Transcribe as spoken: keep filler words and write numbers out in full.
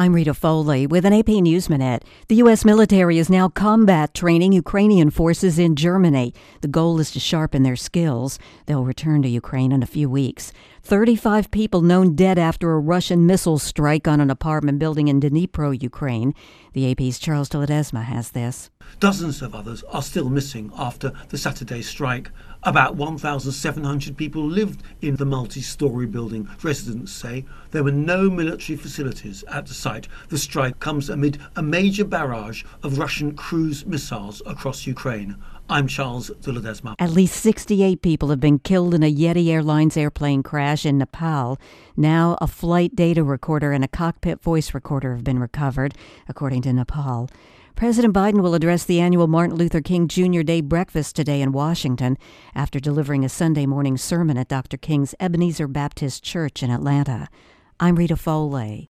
I'm Rita Foley with an A P News Minute. The U S military is now combat training Ukrainian forces in Germany. The goal is to sharpen their skills. They'll return to Ukraine in a few weeks. thirty-five people known dead after a Russian missile strike on an apartment building in Dnipro, Ukraine. The A P's Charles de Ledesma has this. Dozens of others are still missing after the Saturday strike. About one thousand seven hundred people lived in the multi-storey building. Residents say there were no military facilities at the site. The strike comes amid a major barrage of Russian cruise missiles across Ukraine. I'm Charles de Ledesma. At least sixty-eight people have been killed in a Yeti Airlines airplane crash in Nepal. Now a flight data recorder and a cockpit voice recorder have been recovered, according to Nepal. President Biden will address the annual Martin Luther King Junior Day breakfast today in Washington after delivering a Sunday morning sermon at Doctor King's Ebenezer Baptist Church in Atlanta. I'm Rita Foley.